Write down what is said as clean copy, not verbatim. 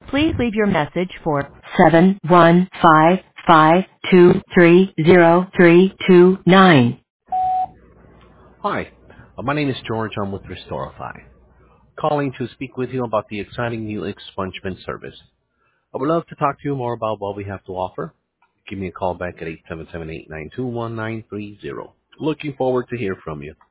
Please leave your message for 71552303229. Hi, my name is George. I'm with Restorify, calling to speak with you about the exciting new expungement service. I would love to talk to you more about what we have to offer. Give me a call back at 877-892-1930. Looking forward to hear from you.